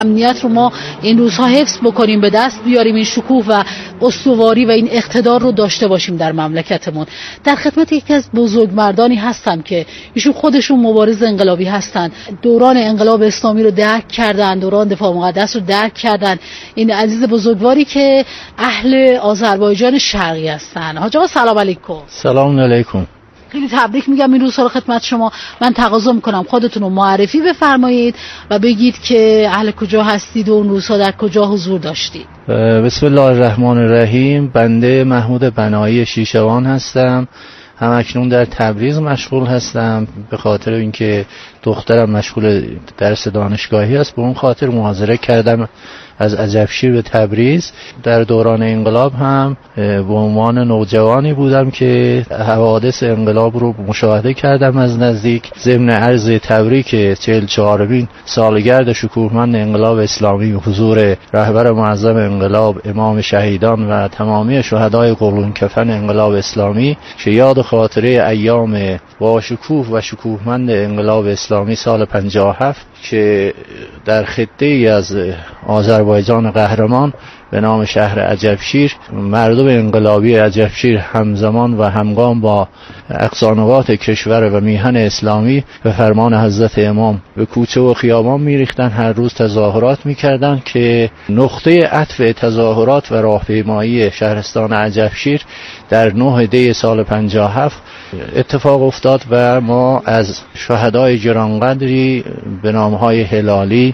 امنیت رو ما این روزها حفظ بکنیم، به دست بیاریم، این شکوه و استواری و این اقتدار رو داشته باشیم در مملکتمون. در خدمت یکی از بزرگمردانی هستم که ایشون خودشون مبارز انقلابی هستن، دوران انقلاب اسلامی رو درک کردن، دوران دفاع مقدس رو درک کردن. این عزیز بزرگواری که اهل آذربایجان شرقی هستن. حاج آقا سلام علیکم. سلام علیکم. خیلی تبریک میگم این روزها رو خدمت شما. من تقاضا میکنم خودتون رو معرفی بفرمایید و بگید که اهل کجا هستید و اون روزها در کجا حضور داشتید. بسم الله الرحمن الرحیم. بنده محمود بنایی شیشوان هستم. همکنون در تبریز مشغول هستم به خاطر اینکه دخترم مشغول درس دانشگاهی است. به اون خاطر مهاجرت کردم از عجبشیر به تبریز. در دوران انقلاب هم به عنوان نوجوانی بودم که حوادث انقلاب رو مشاهده کردم از نزدیک. ضمن عرض تبریک 44مین سالگرد شکوهمند انقلاب اسلامی حضور رهبر معظم انقلاب امام شهیدان و تمامی شهدای قرون کفن انقلاب اسلامی که یاد خاطره ایام با شکوه و شکوهمند انقلاب اسلامی سال 57 که در خطه‌ای از آذربایجان قهرمان به نام شهر عجبشیر مردم انقلابی عجبشیر همزمان و همگام با اقصانوات کشور و میهن اسلامی به فرمان حضرت امام به کوچه و خیابان میریختن. هر روز تظاهرات میکردن که نقطه عطف تظاهرات و راهپیمایی شهرستان عجبشیر در 9 دی سال 57 اتفاق افتاد و ما از شهدای گرانقدری به نامهای هلالی،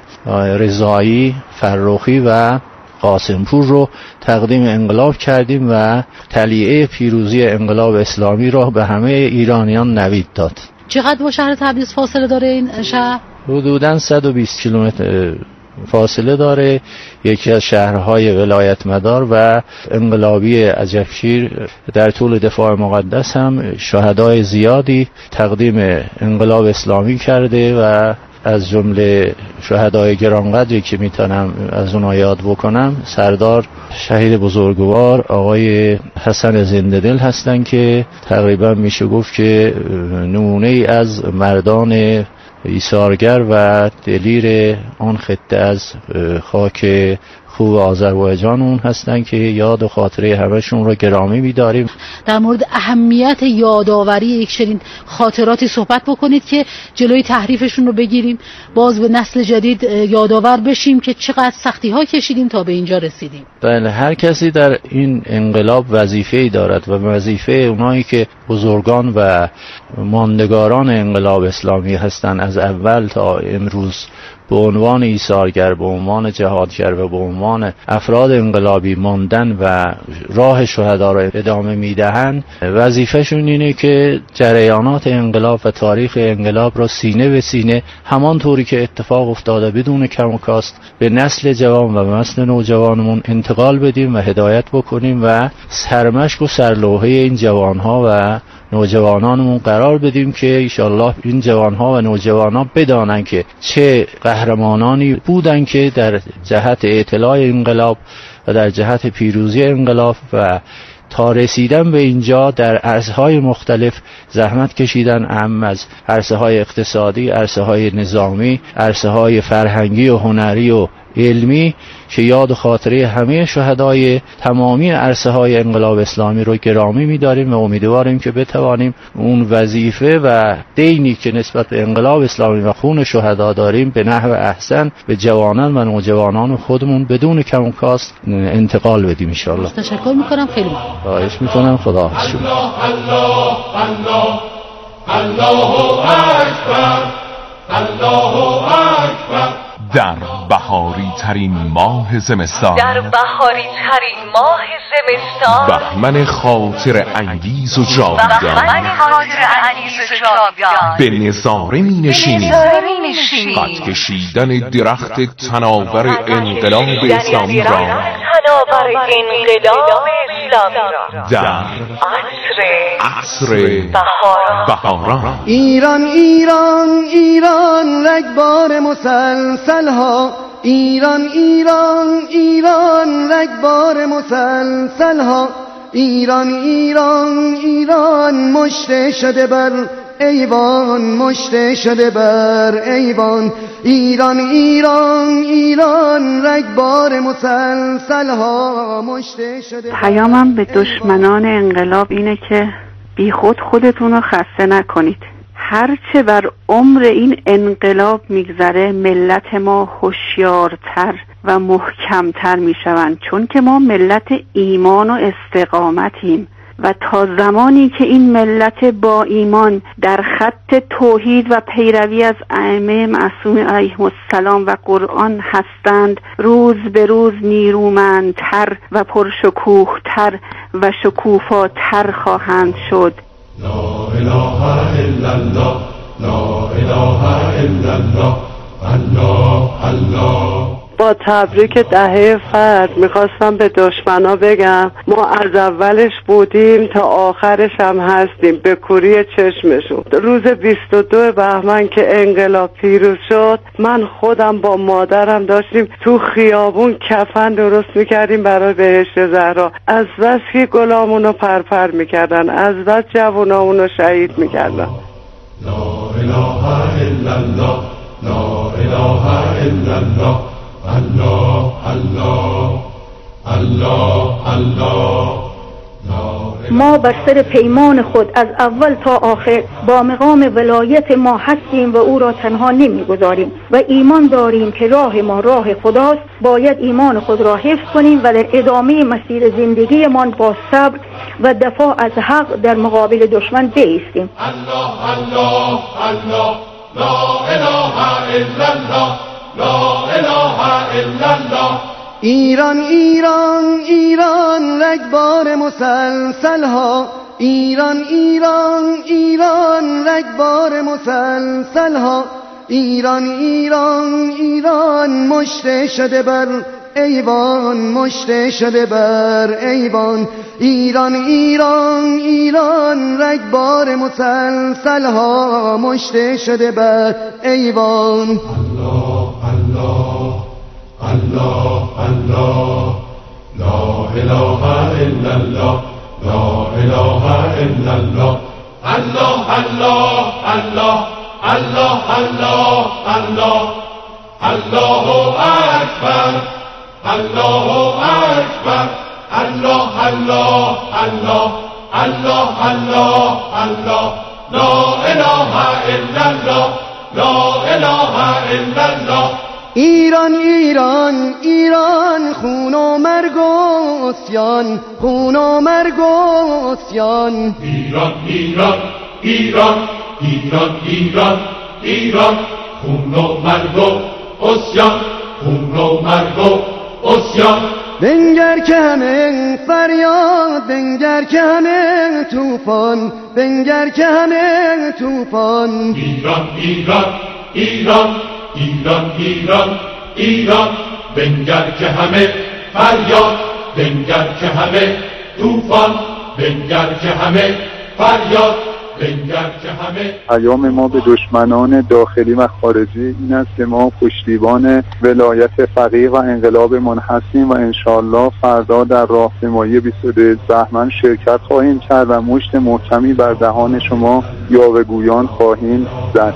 رضایی، فرخی و قاسمپور رو تقدیم انقلاب کردیم و طلیعه پیروزی انقلاب اسلامی را به همه ایرانیان نوید داد. چقدر با شهر تبریز فاصله داره این شهر؟ حدوداً 120 کیلومتر فاصله داره. یکی از شهرهای ولایت مدار و انقلابی عجبشیر در طول دفاع مقدس هم شهدای زیادی تقدیم انقلاب اسلامی کرده و از جمله شهدای گرانقدری که میتونم از اونها یاد بکنم سردار شهید بزرگوار آقای حسن زنده‌دل هستن که تقریبا میشه گفت که نمونه ای از مردان ایثارگر و دلیر آن خطه از خاک خوب آذربایجان اون هستن که یاد و خاطره همشون رو گرامی می‌داریم. در مورد اهمیت یادآوری یک چنین خاطراتی صحبت بکنید که جلوی تحریفشون رو بگیریم، باز به نسل جدید یادآور بشیم که چقدر سختی‌ها کشیدیم تا به اینجا رسیدیم. بله، هر کسی در این انقلاب وظیفه‌ای دارد و وظیفه اونایی که بزرگان و ماندگاران انقلاب اسلامی هستند از اول تا امروز به عنوان ایثارگر، به عنوان جهادگر و به عنوان افراد انقلابی ماندن و راه شهدا را ادامه میدهند، وظیفهشون اینه که جریانات انقلاب و تاریخ انقلاب را سینه به سینه همانطوری که اتفاق افتاده بدون کم و کاست به نسل جوان و نسل نوجوانمون انتقال بدیم و هدایت بکنیم و سرمشق و سرلوحه این جوانها و نوجوانانمون قرار بدیم که انشالله این جوانها و نوجوانان بدانن که چه قهرمانانی بودن که در جهت اطلاع انقلاب و در جهت پیروزی انقلاب و تا رسیدن به اینجا در عرصه‌های مختلف زحمت کشیدن، اهم از عرصه‌های اقتصادی، عرصه‌های نظامی، عرصه‌های فرهنگی و هنری و علمی که یاد و خاطره همه شهدای تمامی عرصه‌های انقلاب اسلامی رو گرامی می‌داریم و امیدواریم که بتوانیم اون وظیفه و دینی که نسبت به انقلاب اسلامی و خون شهدا داریم به نحو احسن به جوانان و نوجوانان خودمون بدون کم و کاست انتقال بدیم ان شاء الله. تشکر می‌کنم، خیلی ممنون. خواهش می‌کنم. خدا حافظ. الله اکبر، الله اکبر. در بهاری ترین ماه زمستان، بهمن خاطر انگیز و جاودان به نظاره می نشینیم. قد کشیدن درخت تناور انقلاب اسلامی را در عصر بهاران. ایران ایران ایران رگبار مسلسل ها، ایران ایران ایران رگبار مسلسل ها، ایران ایران ایران مشت شده بر ایوان مشت شده بر ایوان. ایران ایران ایران رگبار مسلسل ها مشت شده. پیامم به دشمنان انقلاب اینه که بی خودتون رو خسته نکنید. هرچه بر عمر این انقلاب میگذره ملت ما هوشیارتر و محکمتر میشوند، چون که ما ملت ایمان و استقامتیم و تا زمانی که این ملت با ایمان در خط توحید و پیروی از ائمه معصوم علیهم السلام و قرآن هستند، روز به روز نیرومندتر و پرشکوهتر و شکوفاتر خواهند شد. لا اله الا الله، لا اله الا الله، الله الله. با تبریک دهه فرد میخواستم به دشمنا بگم ما از اولش بودیم تا آخرش هم هستیم، به کوری چشمشون. روز 22 بهمن که انقلاب پیروز شد، من خودم با مادرم داشتیم تو خیابون کفن درست میکردیم برای بهشت زهرا. از بس که گلامونو پرپر میکردن، از بس جوانامونو شهید میکردن. لا اله الا الله، لا اله الا الله، الله الله الله الله. ما بر سر پیمان خود از اول تا آخر با مقام ولایت ما هستیم و او را تنها نمیگذاریم و ایمان داریم که راه ما راه خداست. باید ایمان خود را حفظ کنیم و در ادامه مسیر زندگیمان با صبر و دفاع از حق در مقابل دشمن بایستیم. الله الله الله، لا اله الا الله، لا اله الا الله. ایران ایران ایران رگبار مسلسل ها. ایران ایران ایران رگبار مسلسل ها. ایران ایران ایران مشت شده بر ایوان مشت شده بر ایوان. ایران ایران ایران رگبار مسلسل ها مشت شده بر ایوان. الله الله الله الله، لا اله الا الله، لا اله الا الله، الله الله الله الله الله الله، الله اکبر، الله اکبر، الله الله الله الله الله الله، لا اله الا الله، لا اله الا الله. ایران ایران ایران خون و مرگ و عصیان، خون و مرگ و عصیان. ایران ایران ایران ایران ایران ایران، خون و مرگ و عصیان، خون و مرگ و عصیان. بنگر که همه فریاد، بنگر که همه طوفان، بنگر که همه طوفان. ایران ایران ایران ایران ایران ایران، بنگر که همه فریاد، بنگر که همه طوفان، بنگر که همه فریاد، بنگر که همه. پیام ما به دشمنان داخلی و خارجی این است که ما پشتیبان ولایت فقیه و انقلابمان هستیم و انشاءالله فردا در راهپیمایی 22 بهمن شرکت خواهیم کرد و مشت محکمی بر دهان شما یاوه‌گویان خواهیم زد.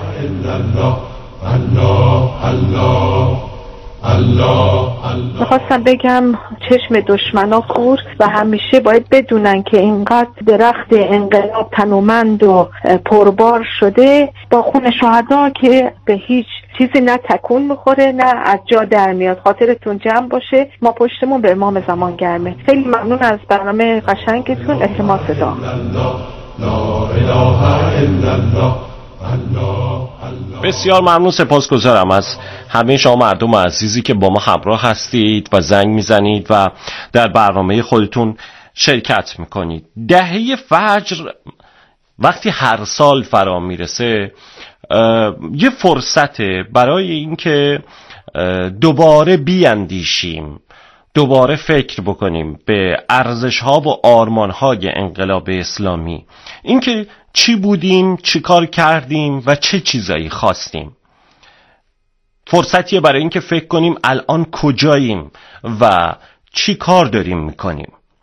الله الله الله الله. میخواستم بگم چشم دشمنا کور و همیشه باید بدونن که اینقدر درخت انقلاب تنومند و پربار شده با خون شهدا که به هیچ چیزی نه تکون میخوره نه از جا در میاد. خاطرتون جمع باشه، ما پشتمون به امام زمان گرمه. خیلی ممنون از برنامه قشنگتون. اعتماد صدا. لا اله الا الله. بسیار ممنون، سپاسگزارم از همه شما مردم عزیزی که با ما همراه هستید و زنگ میزنید و در برنامه خودتون شرکت میکنید. دهه فجر وقتی هر سال فرا میرسه یه فرصته برای اینکه دوباره بیاندیشیم، دوباره فکر بکنیم به ارزش‌ها و آرمان‌های انقلاب اسلامی، اینکه چی بودیم، چی کار کردیم و چه چیزایی خواستیم. فرصتیه برای اینکه فکر کنیم الان کجاییم و چی کار داریم میکنیم.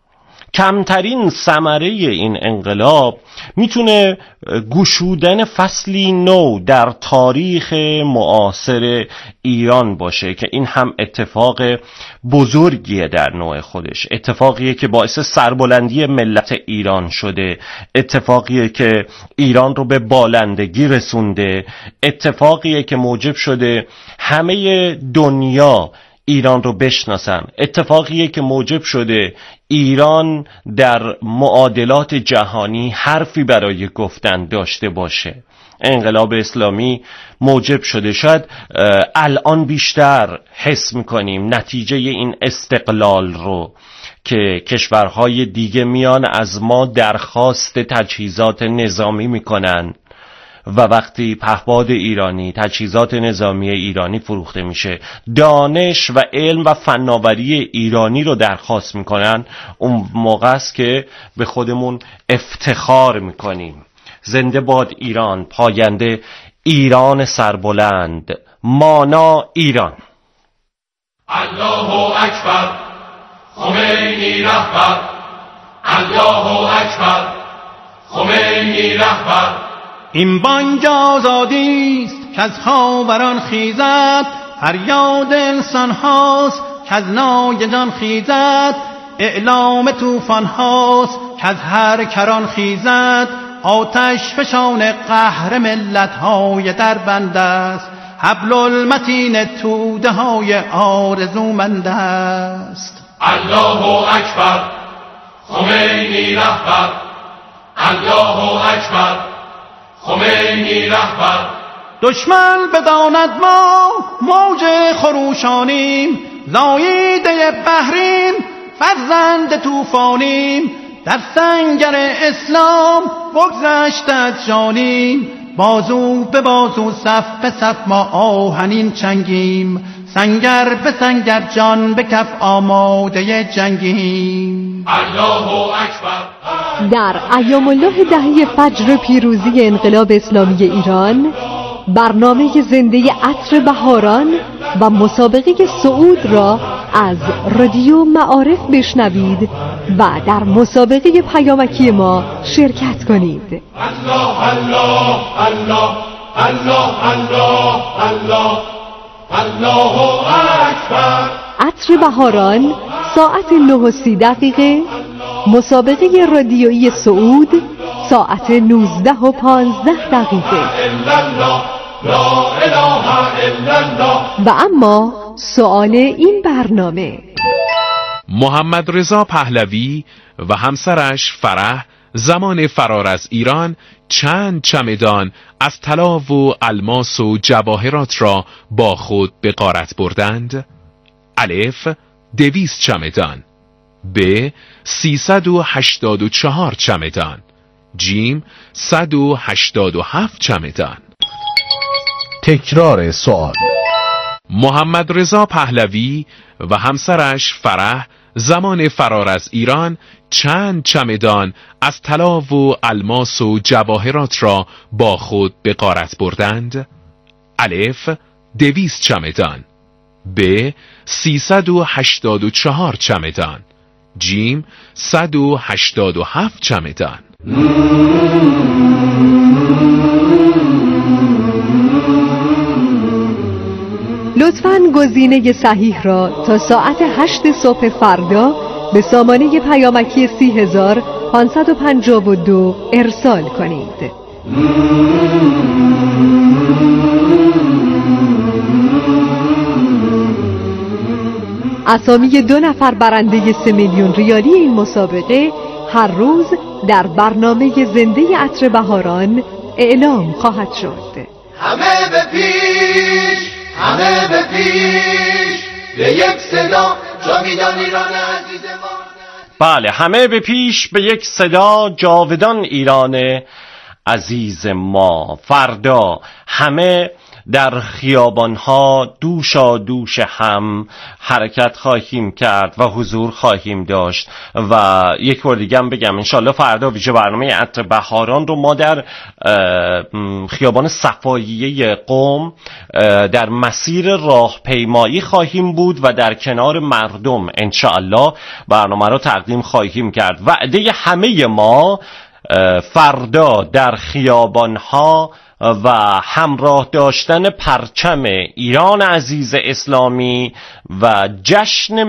کمترین ثمره این انقلاب میتونه گشودن فصلی نو در تاریخ معاصر ایران باشه که این هم اتفاق بزرگیه در نوع خودش، اتفاقیه که باعث سربلندی ملت ایران شده، اتفاقیه که ایران رو به بالندگی رسونده، اتفاقیه که موجب شده همه دنیا ایران رو بشناسن، اتفاقیه که موجب شده ایران در معادلات جهانی حرفی برای گفتن داشته باشه. انقلاب اسلامی موجب شده، شاید الان بیشتر حس میکنیم نتیجه این استقلال رو که کشورهای دیگه میان از ما درخواست تجهیزات نظامی میکنن و وقتی پهپاد ایرانی، تجهیزات نظامی ایرانی فروخته میشه، دانش و علم و فناوری ایرانی رو درخواست میکنن، اون موقع است که به خودمون افتخار میکنیم. زنده باد ایران، پاینده ایران سربلند، مانا ایران. الله اکبر، خمینی رهبر. الله اکبر، خمینی رهبر. این بانگ آزادی است که از خاوران خیزد، فریاد انسان هاست که از نای جان خیزد، اعلام طوفان هاست که از هر کران خیزد، آتش فشان قهر ملت های در بند است، حبل المتین توده های آرزومند است. الله اکبر، خمینی رهبر. الله اکبر، خمینی رهبر. دشمن بداند ما موج خروشانیم، زاییده بحریم، فرزند طوفانیم، در سنگر اسلام بگذشت از جانیم، بازو به بازو صف به صف ما آهنین چنگیم، سنگر به سنگر جان به کف آماده جنگیم. الله اکبر. در ایام الله دهه فجر پیروزی انقلاب اسلامی ایران، برنامه زنده عطر بهاران و مسابقه صعود را از رادیو معارف بشنوید و در مسابقه پیامکی ما شرکت کنید. الله الله الله الله الله الله الله اکبر. عطر بهاران ساعت 9:30، مسابقه رادیویی صعود ساعت 19:15. و اما سؤال این برنامه: محمد رضا پهلوی و همسرش فرح زمان فرار از ایران چند چمدان از طلا و الماس و جواهرات را با خود به غارت بردند؟ الف 200 چمدان، ب 384 چمدان، جیم 187 چمدان. تکرار سوال: محمد رضا پهلوی و همسرش فرح زمان فرار از ایران چند چمدان از طلا و الماس و جواهرات را با خود به غارت بردند؟ الف 200 چمدان، ب 384 چمدان، جیم 187 چمدان. لطفاً گزینه صحیح را تا ساعت 8 صبح فردا به سامانه پیامکی 30552 ارسال کنید. اسامی 2 نفر برنده 3 میلیون ریالی این مسابقه هر روز در برنامه زنده عطر بهاران اعلام خواهد شد. همه به پیش، همه به پیش، به یک صدا جاویدان ایران عزیز ما. بله، همه به پیش، به یک صدا جاودان ایران عزیز ما. فردا همه در خیابانها دوشا دوش هم حرکت خواهیم کرد و حضور خواهیم داشت. و یک بار دیگه هم بگم انشالله فردا ویژه برنامه عطر بهاران رو ما در خیابان صفاییه قم در مسیر راهپیمایی خواهیم بود و در کنار مردم انشالله برنامه رو تقدیم خواهیم کرد. وعده همه ما فردا در خیابانها و همراه داشتن پرچم ایران عزیز اسلامی و جشن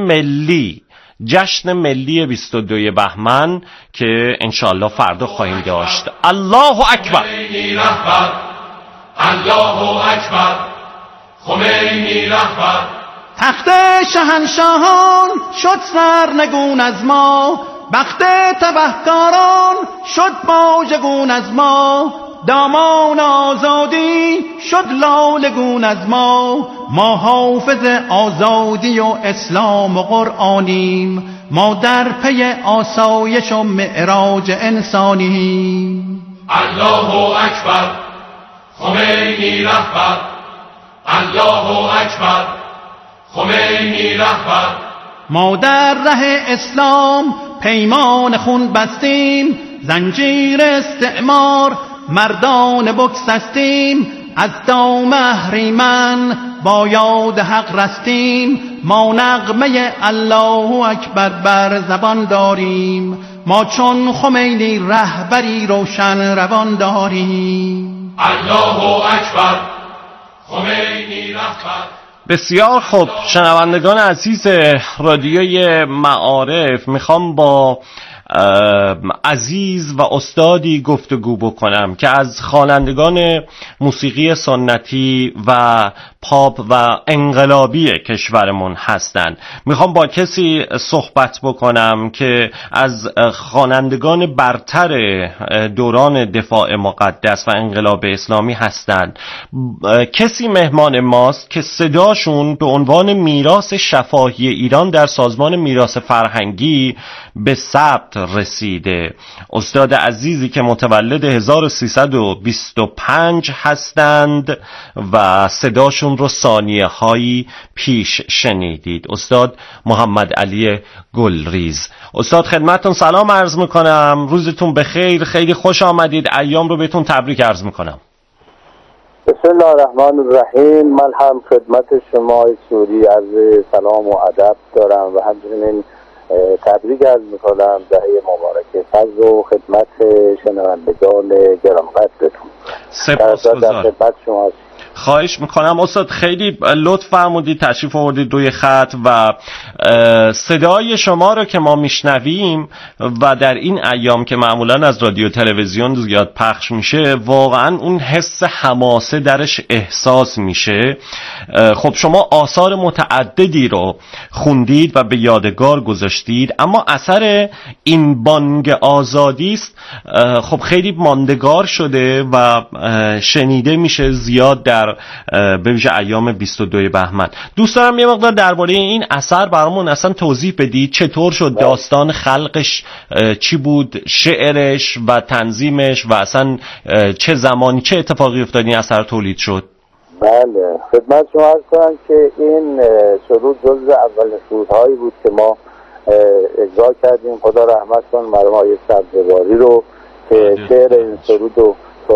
ملی 22 بهمن که انشالله فردا خواهیم داشت. الله اکبر. الله اکبر. خمینی رهبر. تخت شهنشاهان شد سرنگون از ما، بخت تبهکاران شد واژگون از ما، دامان آزادی شد لالگون از ما. ما حافظ آزادی و اسلام و قرآنیم، ما در پی آسایش و معراج انسانیم. الله اکبر. خمینی رهبر. الله اکبر. خمینی رهبر. ما در ره اسلام پیمان خون بستیم، زنجیر استعمار مردان بگسستیم، از دام اهریمن با یاد حق رستیم. ما نغمه الله اکبر بر زبان داریم، ما چون خمینی رهبری روشن روان داریم. الله اکبر. خمینی رهبر. بسیار خوب شنوندگان عزیز رادیوی معارف، میخوام با عزیز و استادی گفتگو بکنم که از خوانندگان موسیقی سنتی و پاپ و انقلابی کشورمون هستند. میخوام با کسی صحبت بکنم که از خوانندگان برتر دوران دفاع مقدس و انقلاب اسلامی هستند. کسی مهمان ماست که صداشون به عنوان میراث شفاهی ایران در سازمان میراث فرهنگی به ثبت رسیده. استاد عزیزی که متولد 1325 هستند و صداشون رو ثانیه هایی پیش شنیدید. استاد محمد علی گلریز. استاد خدمتتون سلام عرض میکنم، روزتون بخیر، خیلی خوش آمدید، ایام رو بهتون تبریک عرض میکنم. بسم الله الرحمن الرحیم. من هم خدمت شما سوری عرض سلام و ادب دارم و همچنین تبریک عرض میکنم دهه مبارک فضل و خدمت شنوندگان گرانقدرتون. سپاسگزارم. خدمت شما. خواهش میکنم استاد، خیلی لطف فرمودید تشریف آوردید روی خط و صدای شما رو که ما میشنویم و در این ایام که معمولا از رادیو تلویزیون زیاد پخش میشه واقعا اون حس حماسه درش احساس میشه. خب شما آثار متعددی رو خوندید و به یادگار گذاشتید، اما اثر این بانگ آزادی است خب خیلی ماندگار شده و شنیده میشه زیاد در به ویژه ایام 22 بهمن. دوست دارم یه مقدار درباره این اثر برامون اصلا توضیح بدید. چطور شد؟ داستان خلقش چی بود؟ شعرش و تنظیمش و اصلا چه زمانی چه اتفاقی افتاد این اثر تولید شد؟ بله خدمت شما عرض کنم که این سرود جزو اول سرودهایی بود که ما اجرا کردیم. خدا رحمت کنه مرحوم آقای سبزواری رو که شعر این سرود رو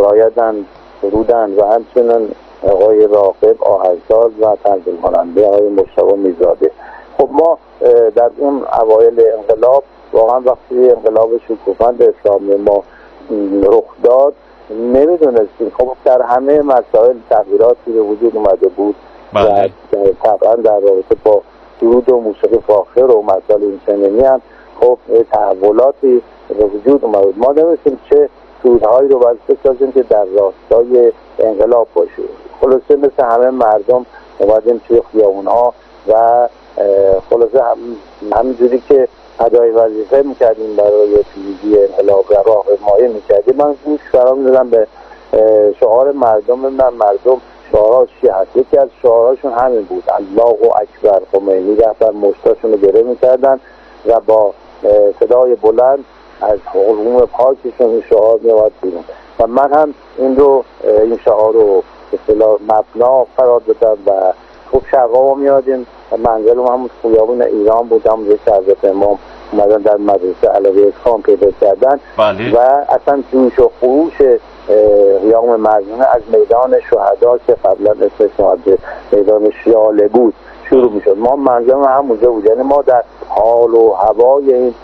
سرودن و همچنین آقای راقب آهنگساز و تنظیم کننده آقای مجتبی میرزاده. خب ما در اون اوایل انقلاب واقعا وقتی انقلاب شکوفند اسلامی ما رخ داد نمیدونستیم. خب در همه مسائل تغییراتی به وجود اومده بود و طبعا در رابطه با درود و موسیقی فاخر و مسائل اینچنینی هم خب تحولاتی به وجود اومده بود. ما نمیدونستیم چه سرودهایی رو باید بسازیم که در راستای انقلاب باشه. خلاصه مثل همه مردم اومدیم توی خیابون‌ها و خلاصه همینجوری که ادای وظیفه میکردیم برای پیروزی انقلاب و راهپیمایی میکردیم. من گوش فرا میدادم به شعار مردم. مردم شعارهاش چی هست؟ یکی از شعارهاشون همین بود، الله اکبر. خمینی رهبر مشتاشون رو گره میکردن و با صدای بلند از حلقوم پاکشون این شعار میومد بیرون و من هم این شعار رو اصطلاح مبنا قرار دادن و خوب شبا ما میادیم منزل ما همون خیابون ایران بود، هم یک حضرت امام اومدن در مدرسه علوی خان پیدا کردن و اصلا جوش و خروش قیام مردانه از میدان شهدا که قبلا اسمش میدان شیاله بود شروع میشد. ما منزل ما همونجا بود، یعنی ما در حال و هوای این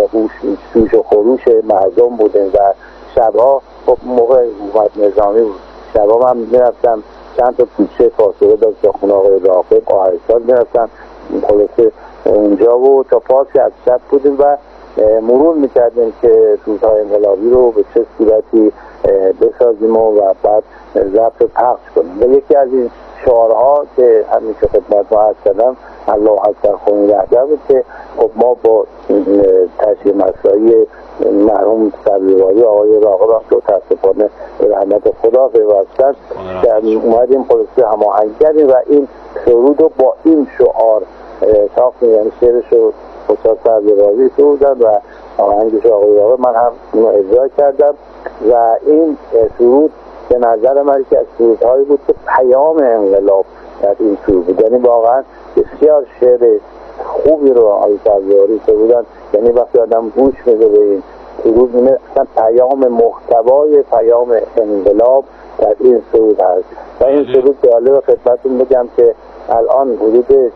جوش و خروش مردم بودیم و شبها خب موقع حکومت نظامی بود، شبها من میرفتم چند تا کوچه فاصله داشت تا خونه آقای راقب آهستان میرفتم خلاصه اونجا و تا پاس از شب بودیم و مرور میکردیم که سرودهای انقلابی رو به چه صورتی بسازیم و بعد ضبط پخش کنیم. و یکی از این شعارها که همیشه خدمت ما عرض کردم الله اکبر خونی رهبر بود که خب ما با تشریح مسایی مرحوم سبزواری آقای راغب هم که متاسفانه به رحمت خدا پیوستن اومدیم خلاصه هماهنگ کردیم و این سرود رو با این شعار ساختیم، یعنی شعرش رو استاد سبزواری سرودن و آهنگش آقای راغب من هم اونو اجرا کردم و این سرود به نظر من که از سرودهایی بود که پیام انقلاب در این سرود بود، یعنی واقعا بسیار شعر خوبی رو آقای سبزواری سرودن، یعنی وقتی آدم گوش میده به این سرود میبینه اصلا پیام محتوای پیام انقلاب در این سرود هست و این سرود جالب خدمتتون بگم که الان حدود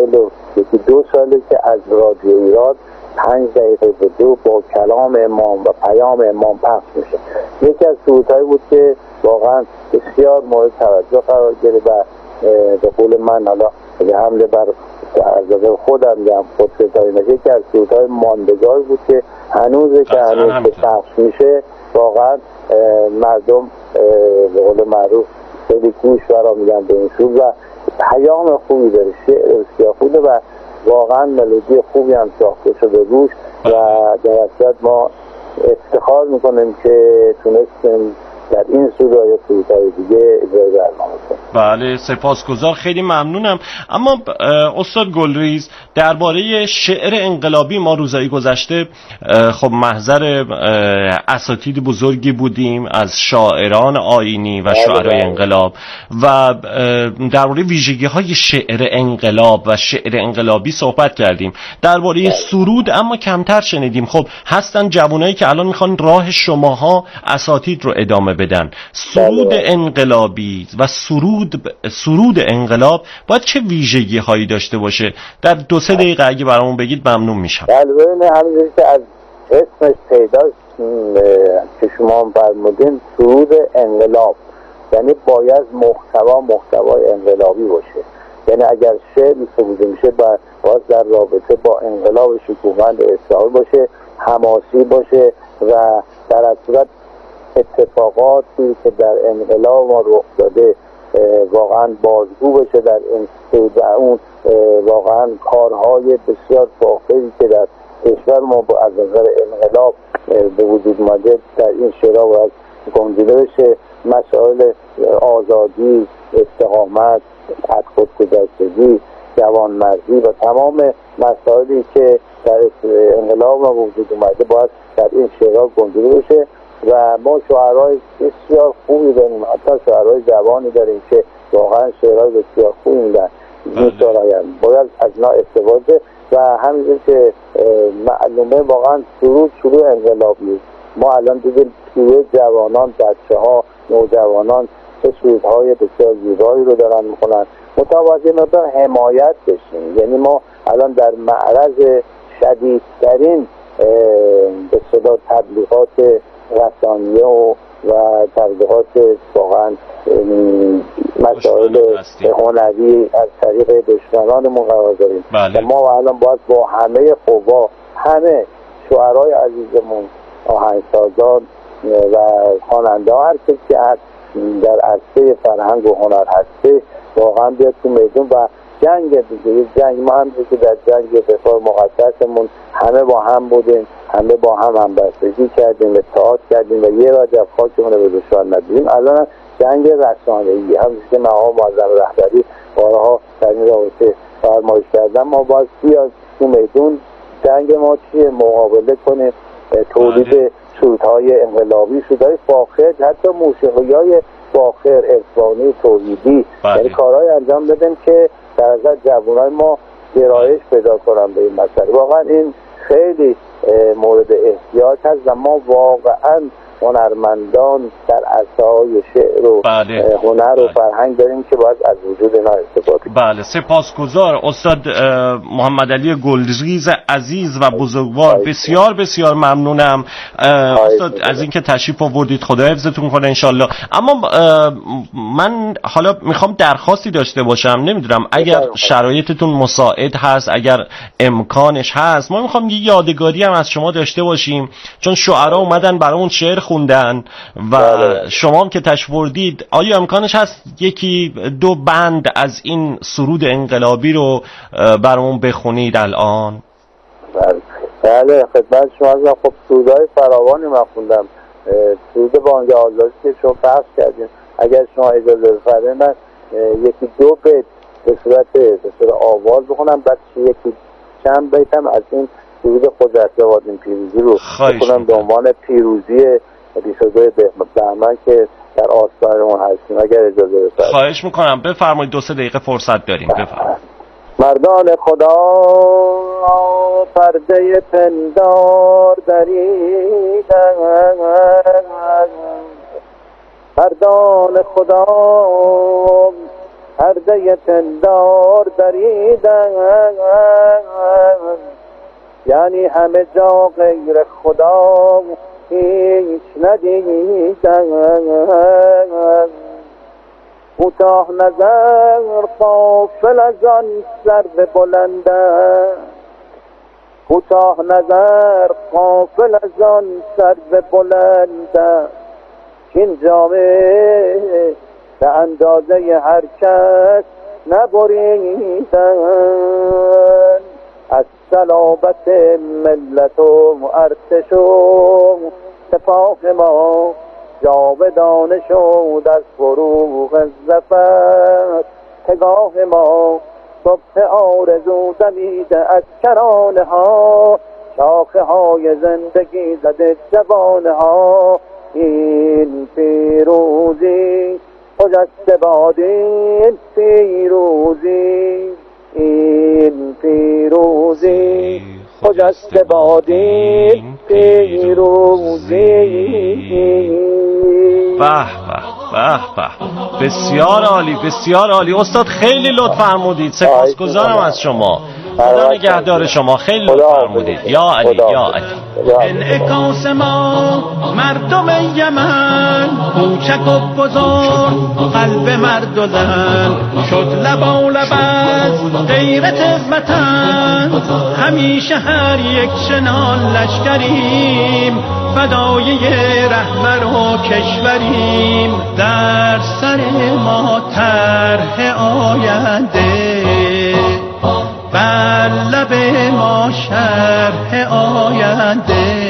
42 ساله که از رادیو ایران 5 دقیقه به 2 با کلام امام و پیام امام پخش میشه. یکی از سرودهایی بود که واقعا بسیار مورد توجه قرار گرفت و به قول من حالا به حمله بر عرضه خودم یا خود ستایی نشه یکی از سرودهای ماندگار بود که هنوز که پخش میشه واقعا مردم به قول معروف خیلی گوش برا میدن به این سرود و پیام خوبی داره، شعر بسیار خوبه و واقعا ملودی خوبی هم ساخته شده روش و در اصل ما افتخار میکنیم که تونستیم در این سرود یا سرودهای دیگه اجرای برنامه کنیم. بله سپاسگزار، خیلی ممنونم. اما استاد گلریز درباره شعر انقلابی ما روزهای گذشته خب محضر اساتید بزرگی بودیم از شاعران آیینی و شاعرای انقلاب و درباره ویژگی‌های شعر انقلاب و شعر انقلابی صحبت کردیم. درباره سرود اما کمتر شنیدیم. خب هستن جوانایی که الان میخوان راه شماها اساتید رو ادامه بدن. سرود انقلابی و سرود انقلاب باید چه ویژگی هایی داشته باشه؟ در 2-3 دقیقه اگه برامون بگید ممنون میشم. بله همینجوری که از اسمش پیداست که شما فرمودین سرود انقلاب یعنی باید محتوای انقلابی باشه، یعنی اگر شعری سروده میشه باید در رابطه با انقلاب شکوهمند اسرائیل باشه، حماسی باشه و در صورت اتفاقاتی که در انقلاب ما رخ داده واقعا بازگو بشه در این سود و اون واقعا کارهای بسیار فاخری که در کشور ما از نظر انقلاب به وجود اومده در این شعرها باید گنجیده بشه. مسائل آزادی، استقامت، از خودگذشتگی، جوانمردی و تمام مسائلی که در انقلاب ما وجود اومده باید در این شعرها گنجیده بشه و ما شعرهای بسیار خوبی داریم، حتی شعرهای جوانی داریم که واقعا شعرهای بسیار خوبی میدن باید از اینا استفاده و همینجور که معلومه واقعا شروع انقلابی ما الان دیدیم توی جوانان، بچه ها، نوجوانان چه سرودهای بسیار زیبایی رو دارن میکنن. متوازی مقدار حمایت بشیم، یعنی ما الان در معرض شدیدترین به صدا تبلیغات رسانیه و تبلیغات واقعا مسائل هنری از طریق دشمنانمون قرار داریم. بله. ما الان باید با همه قوا، همه شعرهای عزیزمون، آهنگسازان و خواننده ها، هر کسی که در عرصه فرهنگ و هنر هسته واقعا بیاد تو میدون و جنگ دیگه ما هم که در جنگ دفاع مقدسمون همه با هم بودیم، همه با هم همبستگی کردیم، اتحاد کردیم و یه رجب خاکمون رو به دشمن ندیدیم. الان جنگ رسانه‌ای همونجوری که مقام معظم رهبری بارها در این رابطه فرمایش کردن، ما باید بیاد تو میدون جنگ ما چیه مقابله کنیم، تولید سرودهای انقلابی، سرودهای فاخر، حتی موسیقی‌های فاخر، عرفانی، توحیدی، یعنی کارهای انجام بدیم که در از جوانای ما گرایش پیدا کنن به این مسئله. واقعا این خیلی مورد احتیاج هست و ما واقعا هنرمندان در عرصه‌های شعر و هنر و فرهنگ داریم که باید از وجود اینا استفاده کنیم. بله، سپاسگزار استاد محمد علی گلریز عزیز و بزرگوار. بسیار بسیار ممنونم استاد از اینکه تشریف آوردید. خدا حفظتون کنه انشالله. اما من حالا میخوام درخواستی داشته باشم، نمیدونم اگر شرایطتون مساعد هست، اگر امکانش هست، ما میخوام یه یادگاری هم از شما داشته باشیم، چون شعرا اومدن برامون شعر خوندن و شما هم که تشریف آوردید، آیا امکانش هست یکی دو بند از این سرود انقلابی رو برامون بخونید الان؟ بله خدمت شما. خب سرودهای فراوانی من خوندم، سرود بانگ آزادی که شما پخش کردین، اگر شما اجازه بفرمایید من یکی دو بیت به صورت آواز بخونم، بعد یکی چند بیتم از این سرود قدرت آبادین پیروزی رو بخونم به عنوان پیروزی 22 بهمن که در آستانمون هستیم، اگر اجازه بفرمایید. خواهش میکنم بفرمایید، 2-3 دقیقه فرصت داریم. بفرمایید. مردان خدا پرده پندار دریدن، مردان خدا پرده پندار دریدن، یعنی همه جا غیر خدا هیچ ندیدن. کوتاه نظر غافل از آن سرو بلندن، کوتاه نظر غافل از آن سرو بلندن، این جامعه به اندازه هر کس نبریدن. از صلابت ملت و ارتش و سپاه ما جاودانه شد از فروغ ظفر، پگاه ما صبح آرزو دمیده از کرانه ها، شاخه های زندگی زده جوانه ها. این پیروزی خجسته باد، این پیروزی، این پیروزی خجسته باد، این پیروزی. به به به، بسیار عالی، بسیار عالی استاد، خیلی لطف فرمودید. سپاسگزارم از شما. خدا نگهدار شما. خیلی لطف فرمودید. یا علی، یا علی. انعکاس ما مردم یمن، کوچک و بزرگ قلب مرد و زن، شد لبالب از غیرت وطن. همیشه هر یک شنان لشکریم، فدای رهبر و کشوریم. در سر ما طرح آینده، بر لب ما شرح آینده.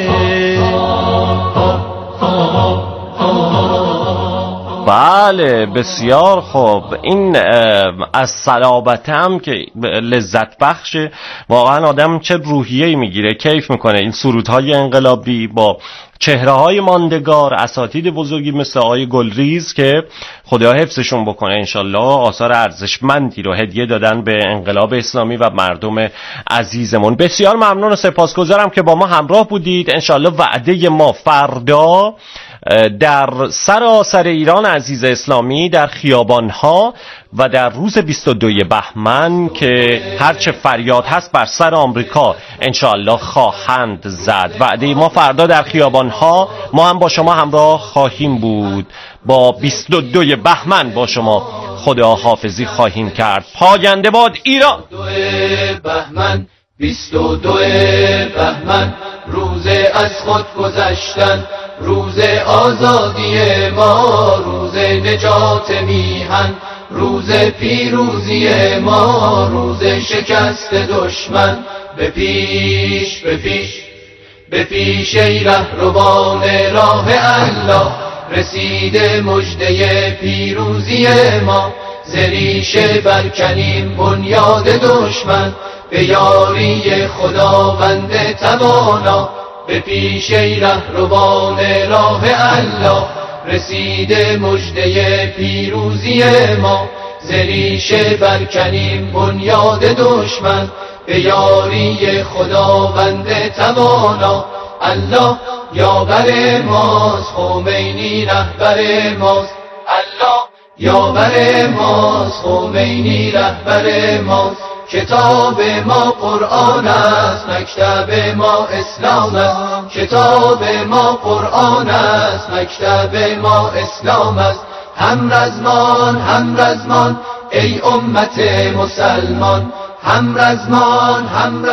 بله بسیار خوب. این از صلابت هم که لذت بخشه، واقعا آدم چه روحیه‌ای میگیره، کیف میکنه. این سرودهای انقلابی با چهره‌های ماندگار، اساتید بزرگی مثل آقای گلریز که خدا حفظشون بکنه انشالله، آثار ارزشمندی رو هدیه دادن به انقلاب اسلامی و مردم عزیزمون. بسیار ممنون و سپاسگزارم که با ما همراه بودید. انشالله وعده ما فردا در سراسر ایران عزیز اسلامی، در خیابانها و در روز 22 بهمن که هرچه فریاد هست بر سر آمریکا انشاءالله خواهند زد. وعده ما فردا در خیابانها، ما هم با شما همراه خواهیم بود. با 22 بهمن با شما خداحافظی خواهیم کرد. پاینده باد ایران. 22 بهمن روز از خود گذشتن، روز آزادی ما، روز نجات میهن، روز پیروزی ما، روز شکست دشمن. به پیش به پیش به پیش ای رهروان راه الله، رسیده مژده پیروزی ما. زریشه برکنیم بنیاد دشمن، به یاری خداوند توانا. به پیش ای رهروان راه الله، رسیده مژده پیروزی ما. ز ریشه برکنیم بنیاد دشمن، به یاری خداوند توانا. الله یاور ماست، خمینی رهبر ماست. الله یاور ماست، خمینی رهبر ماست. کتاب ما قرآن است، مکتب ما اسلام است. کتاب ما قرآن است، مکتب ما اسلام است. همرزمان همرزمان ای امت مسلمان، همرزمان همرزمان